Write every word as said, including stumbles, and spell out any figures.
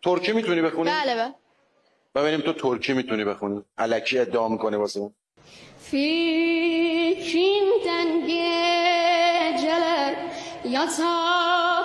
ترکی میتونی بخونی؟ بله بله. ببینیم تو ترکی میتونی بخونی. الکی ادعا میکنه واسه اون. Fikrimden geceler yatar